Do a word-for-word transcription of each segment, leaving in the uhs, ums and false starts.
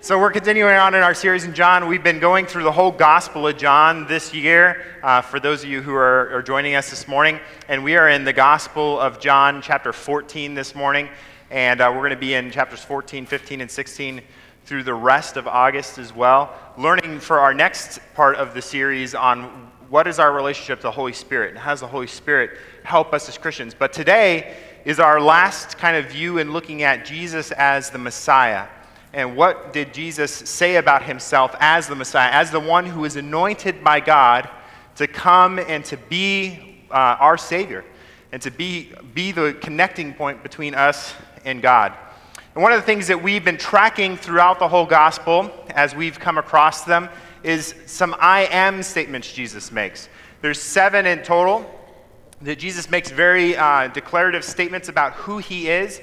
So we're continuing on in our series in John. We've been going through the whole Gospel of John this year, uh, for those of you who are, are joining us this morning. And we are in the Gospel of John, chapter fourteen this morning. And uh, we're going to be in chapters fourteen, fifteen, and sixteen through the rest of August as well, learning for our next part of the series on what is our relationship to the Holy Spirit and how does the Holy Spirit help us as Christians. But today is our last kind of view in looking at Jesus as the Messiah. And what did Jesus say about himself as the Messiah, as the one who is anointed by God to come and to be uh, our Savior and to be, be the connecting point between us and God. And one of the things that we've been tracking throughout the whole gospel as we've come across them is some I am statements Jesus makes. There's seven in total that Jesus makes very uh, declarative statements about who he is,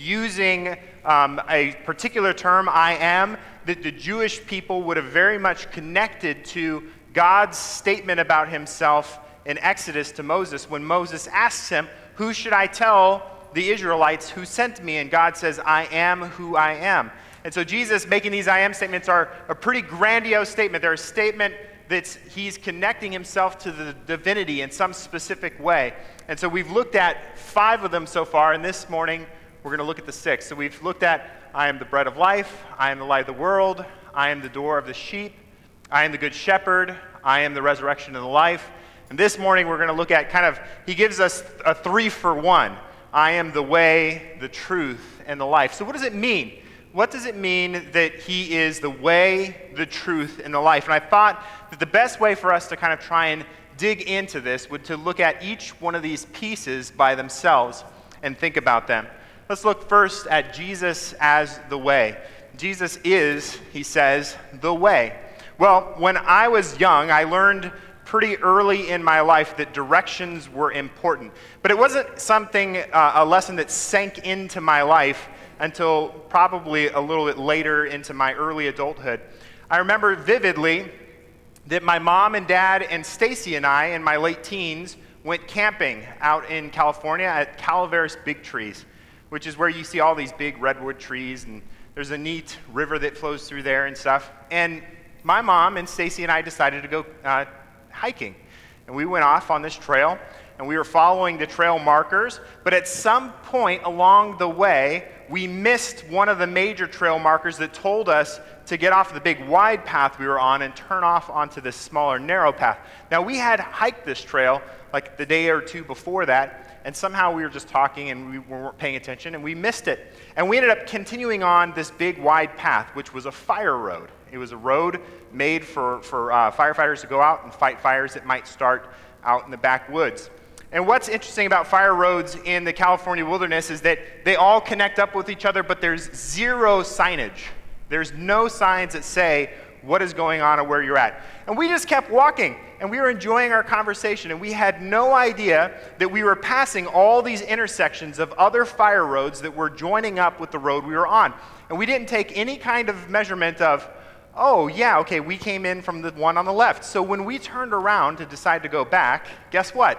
using um, a particular term, I am, that the Jewish people would have very much connected to God's statement about himself in Exodus to Moses when Moses asks him, who should I tell the Israelites who sent me? And God says, I am who I am. And so Jesus making these I am statements are a pretty grandiose statement. They're a statement that he's connecting himself to the divinity in some specific way. And so we've looked at five of them so far, and this morning we're going to look at the sixth. So we've looked at, I am the bread of life, I am the light of the world, I am the door of the sheep, I am the good shepherd, I am the resurrection and the life. And this morning we're going to look at kind of, he gives us a three for one. I am the way, the truth, and the life. So what does it mean? What does it mean that he is the way, the truth, and the life? And I thought that the best way for us to kind of try and dig into this would to look at each one of these pieces by themselves and think about them. Let's look first at Jesus as the way. Jesus is, he says, the way. Well, when I was young, I learned pretty early in my life that directions were important. But it wasn't something, uh, a lesson that sank into my life until probably a little bit later into my early adulthood. I remember vividly that my mom and dad and Stacy and I in my late teens went camping out in California at Calaveras Big Trees, which is where you see all these big redwood trees, and there's a neat river that flows through there and stuff. And my mom and Stacy and I decided to go uh, hiking. And we went off on this trail, and we were following the trail markers, but at some point along the way, we missed one of the major trail markers that told us to get off the big wide path we were on and turn off onto this smaller narrow path. Now, we had hiked this trail like the day or two before that, and somehow we were just talking and we weren't paying attention, and we missed it. And we ended up continuing on this big wide path, which was a fire road. It was a road made for, for uh, firefighters to go out and fight fires that might start out in the backwoods. And what's interesting about fire roads in the California wilderness is that they all connect up with each other, but there's zero signage. There's no signs that say what is going on or where you're at. And we just kept walking, and we were enjoying our conversation, and we had no idea that we were passing all these intersections of other fire roads that were joining up with the road we were on. And we didn't take any kind of measurement of, oh, yeah, okay, we came in from the one on the left. So when we turned around to decide to go back, guess what?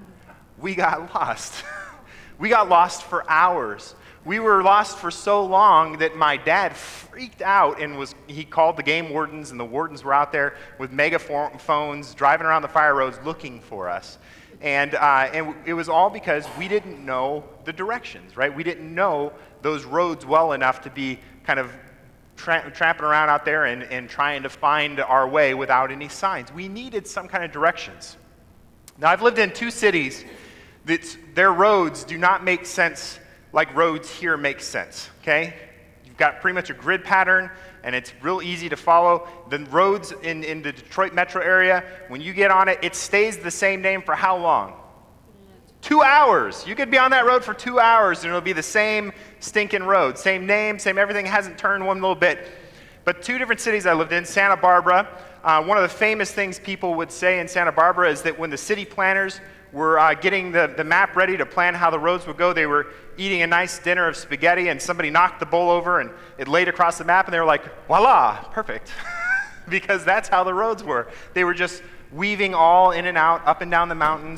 We got lost. We got lost for hours. We were lost for so long that my dad freaked out and was he called the game wardens, and the wardens were out there with megaphones driving around the fire roads looking for us. And, uh, and it was all because we didn't know the directions, right? We didn't know those roads well enough to be kind of tra- tramping around out there and, and trying to find our way without any signs. We needed some kind of directions. Now, I've lived in two cities that their roads do not make sense like roads here make sense, okay? You've got pretty much a grid pattern, and it's real easy to follow. The roads in, in the Detroit metro area, when you get on it, it stays the same name for how long? Two hours. You could be on that road for two hours, and it'll be the same stinking road. Same name, same everything, hasn't turned one little bit. But two different cities I lived in, Santa Barbara. Uh, one of the famous things people would say in Santa Barbara is that when the city planners were uh, getting the, the map ready to plan how the roads would go, they were eating a nice dinner of spaghetti, and somebody knocked the bowl over, and it laid across the map, and they were like, voila, perfect. Because that's how the roads were. They were just weaving all in and out, up and down the mountains,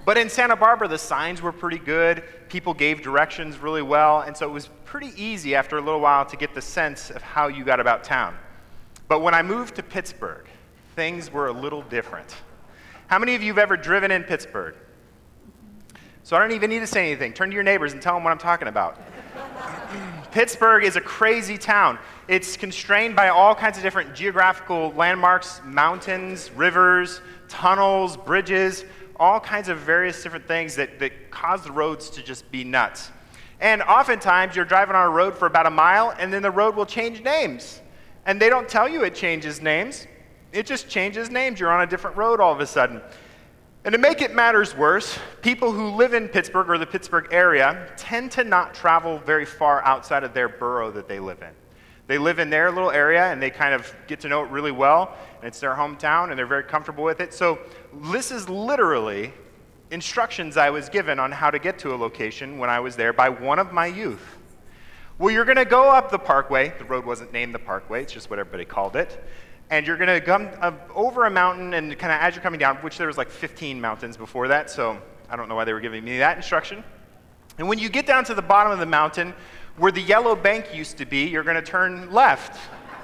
But in Santa Barbara, the signs were pretty good. People gave directions really well. And so it was pretty easy after a little while to get the sense of how you got about town. But when I moved to Pittsburgh, things were a little different. How many of you have ever driven in Pittsburgh? So I don't even need to say anything. Turn to your neighbors and tell them what I'm talking about. Pittsburgh is a crazy town. It's constrained by all kinds of different geographical landmarks, mountains, rivers, tunnels, bridges, all kinds of various different things that, that cause the roads to just be nuts. And oftentimes you're driving on a road for about a mile and then the road will change names. And they don't tell you it changes names. It just changes names. You're on a different road all of a sudden. And to make it matters worse, people who live in Pittsburgh or the Pittsburgh area tend to not travel very far outside of their borough that they live in. They live in their little area and they kind of get to know it really well, and it's their hometown and they're very comfortable with it. So this is literally instructions I was given on how to get to a location when I was there by one of my youth. Well, you're going to go up the parkway. The road wasn't named the parkway, it's just what everybody called it. And you're going to come uh, over a mountain, and kind of as you're coming down, which there was like fifteen mountains before that, so I don't know why they were giving me that instruction. And when you get down to the bottom of the mountain, where the yellow bank used to be, you're going to turn left.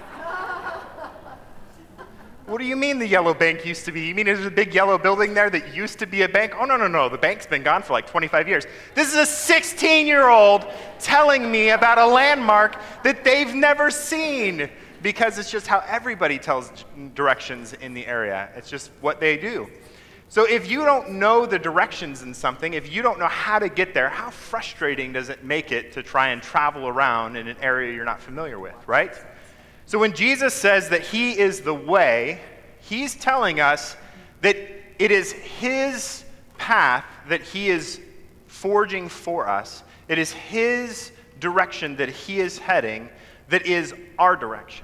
What do you mean the yellow bank used to be? You mean there's a big yellow building there that used to be a bank? Oh, no, no, no. The bank's been gone for like twenty-five years. This is a sixteen-year-old telling me about a landmark that they've never seen, because it's just how everybody tells directions in the area. It's just what they do. So if you don't know the directions in something, if you don't know how to get there, how frustrating does it make it to try and travel around in an area you're not familiar with, right? So when Jesus says that he is the way, he's telling us that it is his path that he is forging for us. It is his direction that he is heading that is our direction.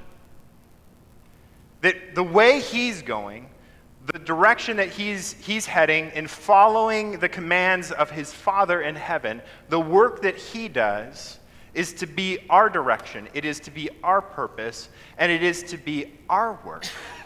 That the way he's going, the direction that he's, he's heading in following the commands of his Father in heaven, the work that he does is to be our direction, it is to be our purpose, and it is to be our work.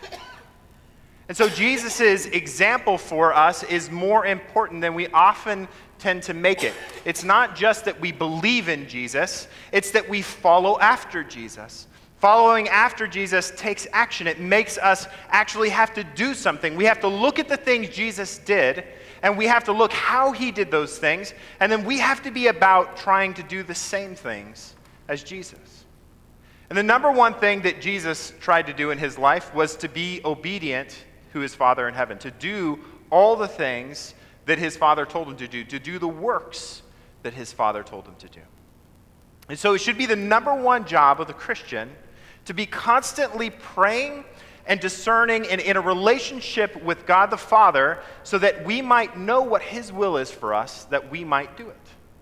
And so Jesus' example for us is more important than we often tend to make it. It's not just that we believe in Jesus, it's that we follow after Jesus. Following after Jesus takes action. It makes us actually have to do something. We have to look at the things Jesus did, and we have to look how he did those things, and then we have to be about trying to do the same things as Jesus. And the number one thing that Jesus tried to do in his life was to be obedient to his Father in heaven, to do all the things that his Father told him to do, to do the works that his Father told him to do. And so it should be the number one job of the Christian to be constantly praying and discerning and in a relationship with God the Father so that we might know what his will is for us, that we might do it.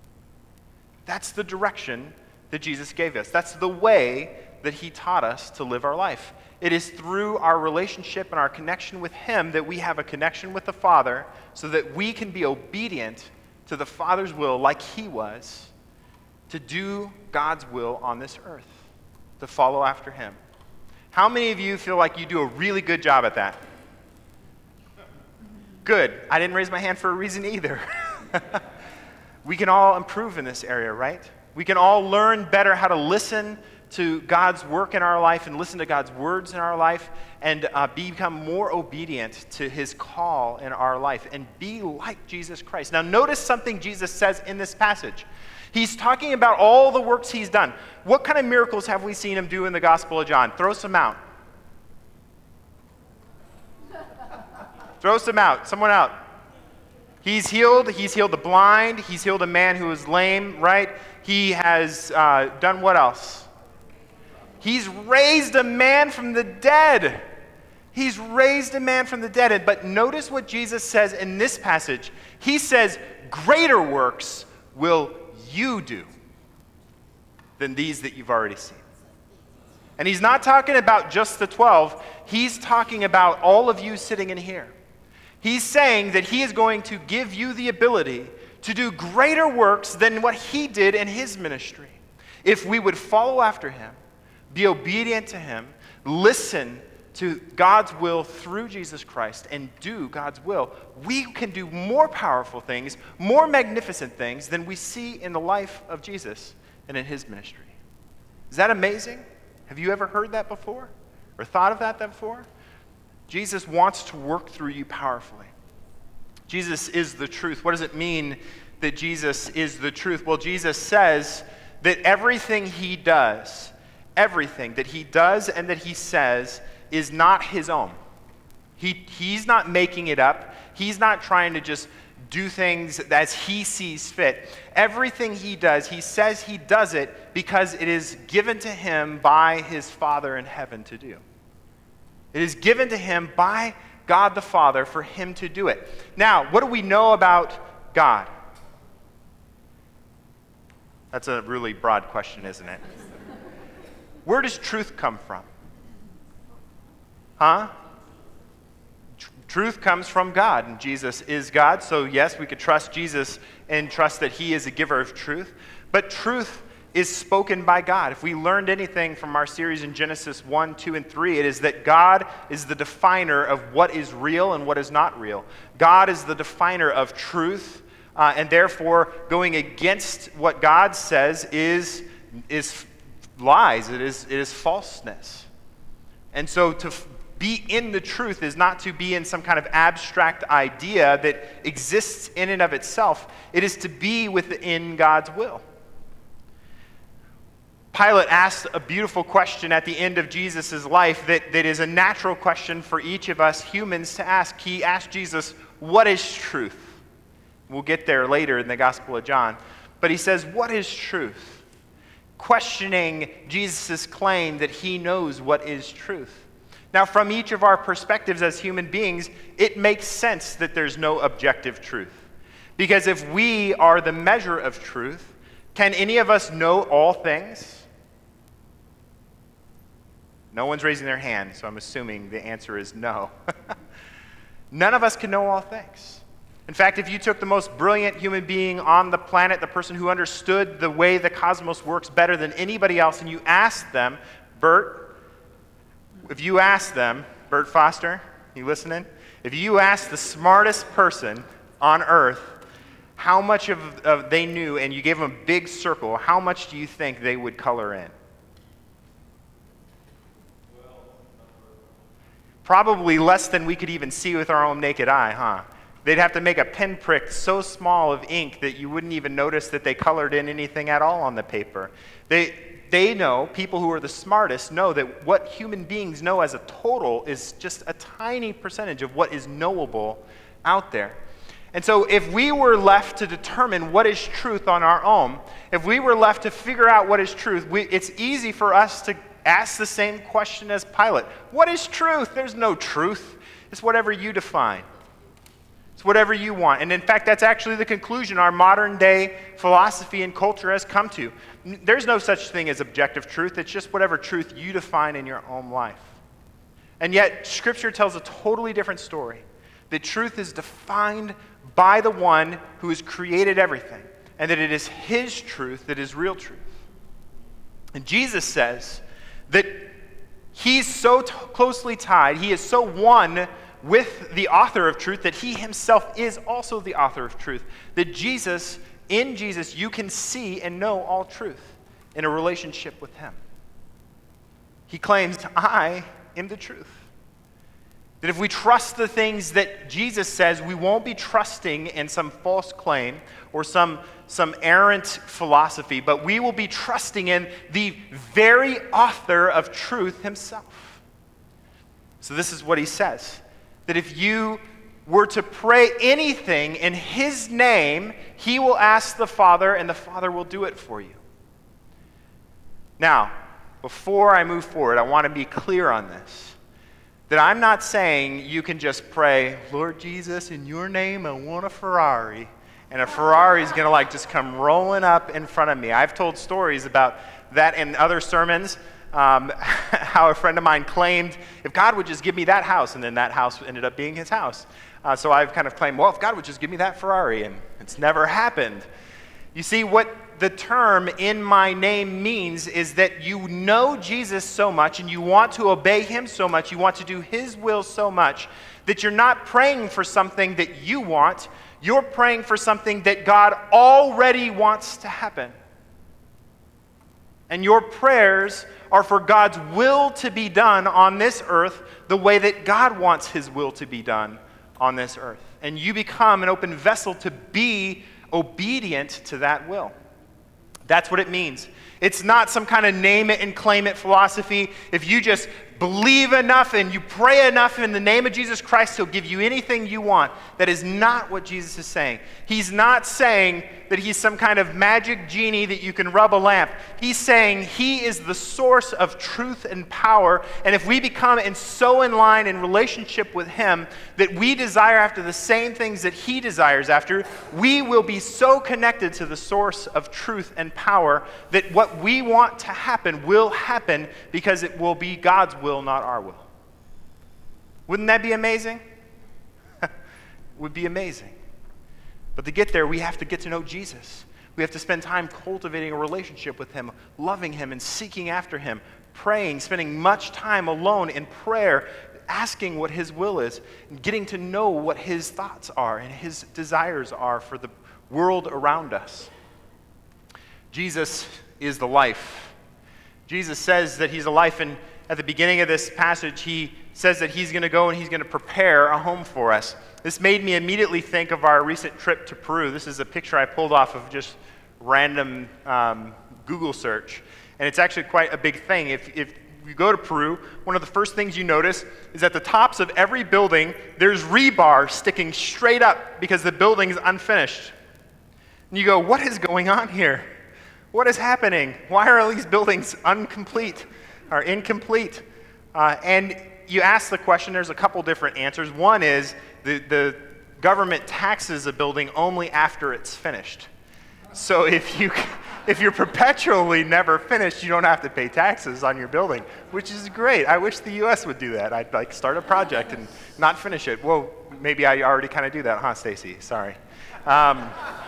That's the direction that Jesus gave us. That's the way that he taught us to live our life. It is through our relationship and our connection with him that we have a connection with the Father so that we can be obedient to the Father's will like he was, to do God's will on this earth, to follow after him. How many of you feel like you do a really good job at that? Good. I didn't raise my hand for a reason either. We can all improve in this area, right? We can all learn better how to listen to God's work in our life and listen to God's words in our life and uh, become more obedient to his call in our life and be like Jesus Christ. Now notice something Jesus says in this passage. He's talking about all the works he's done. What kind of miracles have we seen him do in the Gospel of John? Throw some out. Throw some out. Someone out. He's healed. He's healed the blind. He's healed a man who was lame, right? He has uh, done what else? He's raised a man from the dead. He's raised a man from the dead. But notice what Jesus says in this passage. He says, greater works will you do than these that you've already seen. And he's not talking about just the twelve. He's talking about all of you sitting in here. He's saying that he is going to give you the ability to do greater works than what he did in his ministry. If we would follow after him, be obedient to him, listen to God's will through Jesus Christ and do God's will, we can do more powerful things, more magnificent things than we see in the life of Jesus and in his ministry. Is that amazing? Have you ever heard that before or thought of that before? Jesus wants to work through you powerfully. Jesus is the truth. What does it mean that Jesus is the truth? Well, Jesus says that everything he does, everything that he does and that he says is not his own. He, he's not making it up. He's not trying to just do things as he sees fit. Everything he does, he says he does it because it is given to him by his Father in heaven to do. It is given to him by God the Father for him to do it. Now, what do we know about God? That's a really broad question, isn't it? Where does truth come from? Huh? Tr- truth comes from God, and Jesus is God. So yes, we could trust Jesus and trust that he is a giver of truth. But truth is spoken by God. If we learned anything from our series in Genesis one, two, and three, it is that God is the definer of what is real and what is not real. God is the definer of truth, uh, and therefore going against what God says is, is lies. It is, it is falseness. And so to f- be in the truth is not to be in some kind of abstract idea that exists in and of itself. It is to be within God's will. Pilate asked a beautiful question at the end of Jesus' life that, that is a natural question for each of us humans to ask. He asked Jesus, what is truth? We'll get there later in the Gospel of John. But he says, what is truth? Questioning Jesus' claim that he knows what is truth. Now, from each of our perspectives as human beings, it makes sense that there's no objective truth. Because if we are the measure of truth, can any of us know all things? No one's raising their hand, so I'm assuming the answer is no. None of us can know all things. In fact, if you took the most brilliant human being on the planet, the person who understood the way the cosmos works better than anybody else, and you asked them, Bert, if you asked them, Bert Foster, you listening? If you asked the smartest person on earth how much of, of they knew, and you gave them a big circle, how much do you think they would color in? Probably less than we could even see with our own naked eye, huh? They'd have to make a pinprick so small of ink that you wouldn't even notice that they colored in anything at all on the paper. They, they know, people who are the smartest know that what human beings know as a total is just a tiny percentage of what is knowable out there. And so if we were left to determine what is truth on our own, if we were left to figure out what is truth, we, it's easy for us to ask the same question as Pilate. What is truth? There's no truth. It's whatever you define. It's whatever you want. And in fact, that's actually the conclusion our modern day philosophy and culture has come to. There's no such thing as objective truth. It's just whatever truth you define in your own life. And yet, Scripture tells a totally different story. That truth is defined by the one who has created everything. And that it is his truth that is real truth. And Jesus says that he's so t- closely tied, he is so one with the author of truth that he himself is also the author of truth. That Jesus, in Jesus, you can see and know all truth in a relationship with him. He claims, I am the truth. That if we trust the things that Jesus says, we won't be trusting in some false claim or some, some errant philosophy, but we will be trusting in the very author of truth himself. So this is what he says, that if you were to pray anything in his name, he will ask the Father, and the Father will do it for you. Now, before I move forward, I want to be clear on this. That I'm not saying you can just pray, Lord Jesus, in your name, I want a Ferrari. And a Ferrari is going to like just come rolling up in front of me. I've told stories about that in other sermons, um, how a friend of mine claimed, if God would just give me that house, and then that house ended up being his house. Uh, so I've kind of claimed, well, if God would just give me that Ferrari, and it's never happened. You see, what the term "in my name" means is that you know Jesus so much and you want to obey him so much, you want to do his will so much, that you're not praying for something that you want, you're praying for something that God already wants to happen. And your prayers are for God's will to be done on this earth the way that God wants his will to be done on this earth. And you become an open vessel to be obedient to that will. That's what it means. It's not some kind of name it and claim it philosophy. If you just believe enough and you pray enough in the name of Jesus Christ, he'll give you anything you want. That is not what Jesus is saying. He's not saying that he's some kind of magic genie that you can rub a lamp. He's saying he is the source of truth and power. And if we become and so in line in relationship with him that we desire after the same things that he desires after, we will be so connected to the source of truth and power that what we want to happen will happen because it will be God's will, not our will. Wouldn't that be amazing? It would be amazing. But to get there, we have to get to know Jesus. We have to spend time cultivating a relationship with him, loving him and seeking after him, praying, spending much time alone in prayer, asking what his will is, and getting to know what his thoughts are and his desires are for the world around us. Jesus is the life. Jesus says that he's a life, and at the beginning of this passage, he says that he's going to go and he's going to prepare a home for us. This made me immediately think of our recent trip to Peru. This is a picture I pulled off of just random um, Google search. And it's actually quite a big thing. If, if you go to Peru, one of the first things you notice is at the tops of every building, there's rebar sticking straight up because the building is unfinished. And you go, what is going on here? What is happening? Why are all these buildings incomplete or incomplete? Uh, and you ask the question, there's a couple different answers. One is the, the government taxes a building only after it's finished. So if, you, if you're perpetually never finished, you don't have to pay taxes on your building, which is great. I wish the U S would do that. I'd like start a project and not finish it. Well, maybe I already kind of do that, huh, Stacy? Sorry. Um,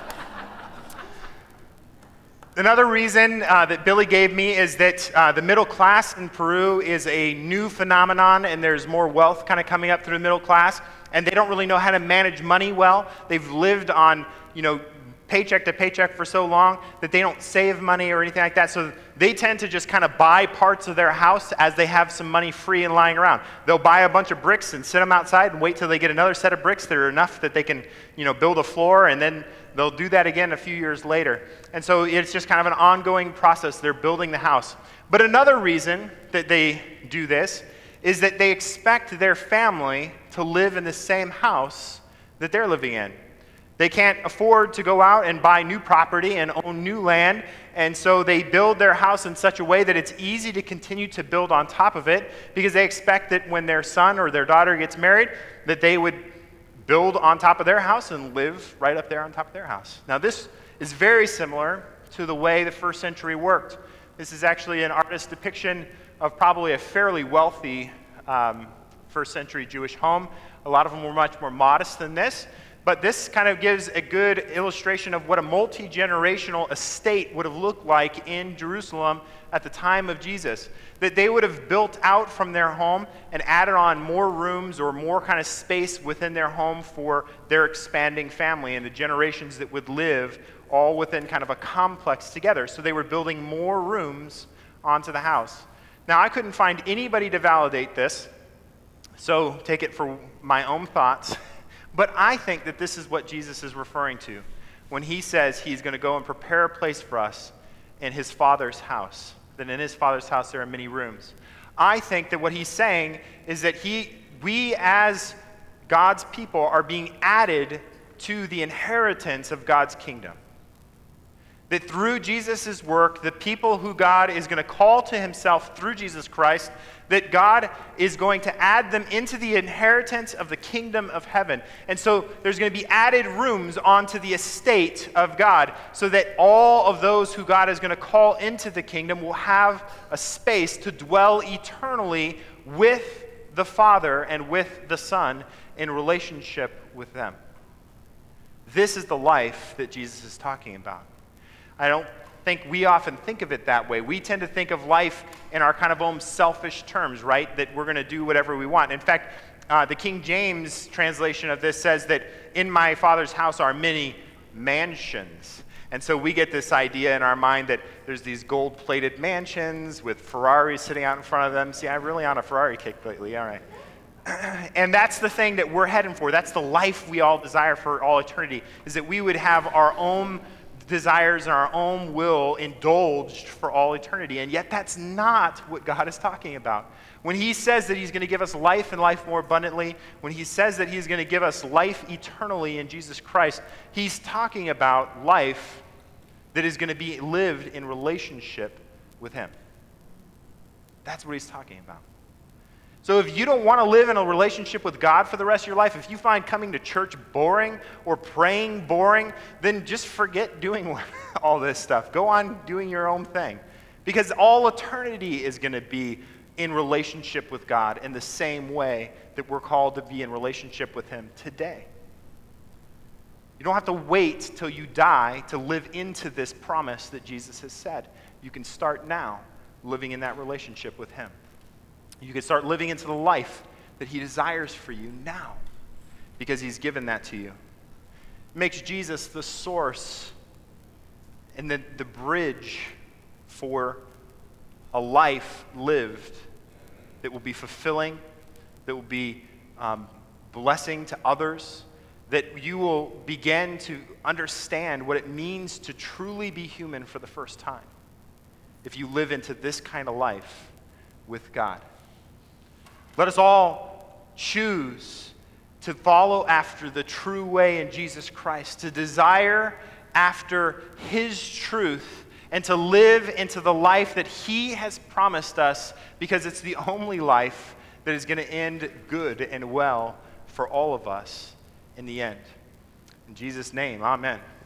Another reason uh, that Billy gave me is that uh, the middle class in Peru is a new phenomenon, and there's more wealth kind of coming up through the middle class, and they don't really know how to manage money well. They've lived on, you know, paycheck to paycheck for so long that they don't save money or anything like that, so they tend to just kind of buy parts of their house as they have some money free and lying around. They'll buy a bunch of bricks and sit them outside and wait till they get another set of bricks that are enough that they can, you know, build a floor, and then they'll do that again a few years later. And so it's just kind of an ongoing process. They're building the house. But another reason that they do this is that they expect their family to live in the same house that they're living in. They can't afford to go out and buy new property and own new land, and so they build their house in such a way that it's easy to continue to build on top of it because they expect that when their son or their daughter gets married, that they would build on top of their house and live right up there on top of their house. Now, this is very similar to the way the first century worked. This is actually an artist's depiction of probably a fairly wealthy um, first century Jewish home. A lot of them were much more modest than this, but this kind of gives a good illustration of what a multi-generational estate would have looked like in Jerusalem at the time of Jesus. That they would have built out from their home and added on more rooms or more kind of space within their home for their expanding family and the generations that would live all within kind of a complex together. So they were building more rooms onto the house. Now, I couldn't find anybody to validate this, so take it for my own thoughts. But I think that this is what Jesus is referring to when he says he's going to go and prepare a place for us in his Father's house. That in his Father's house there are many rooms. I think that what he's saying is that he, we as God's people are being added to the inheritance of God's kingdom. That through Jesus' work, the people who God is going to call to himself through Jesus Christ, that God is going to add them into the inheritance of the kingdom of heaven. And so there's going to be added rooms onto the estate of God so that all of those who God is going to call into the kingdom will have a space to dwell eternally with the Father and with the Son in relationship with them. This is the life that Jesus is talking about. I don't think we often think of it that way. We tend to think of life in our kind of own selfish terms, right? That we're going to do whatever we want. In fact, uh, the King James translation of this says that in my Father's house are many mansions. And so we get this idea in our mind that there's these gold-plated mansions with Ferraris sitting out in front of them. See, I'm really on a Ferrari kick lately. All right. And that's the thing that we're heading for. That's the life we all desire for all eternity, is that we would have our own desires and our own will indulged for all eternity. And yet that's not what God is talking about. When he says that he's going to give us life and life more abundantly, when he says that he's going to give us life eternally in Jesus Christ, he's talking about life that is going to be lived in relationship with him. That's what he's talking about. So if you don't want to live in a relationship with God for the rest of your life, if you find coming to church boring or praying boring, then just forget doing all this stuff. Go on doing your own thing. Because all eternity is going to be in relationship with God in the same way that we're called to be in relationship with him today. You don't have to wait till you die to live into this promise that Jesus has said. You can start now living in that relationship with him. You can start living into the life that he desires for you now because he's given that to you. It makes Jesus the source and the, the bridge for a life lived that will be fulfilling, that will be um, blessing to others, that you will begin to understand what it means to truly be human for the first time if you live into this kind of life with God. Let us all choose to follow after the true way in Jesus Christ, to desire after his truth, and to live into the life that he has promised us, because it's the only life that is going to end good and well for all of us in the end. In Jesus' name, amen.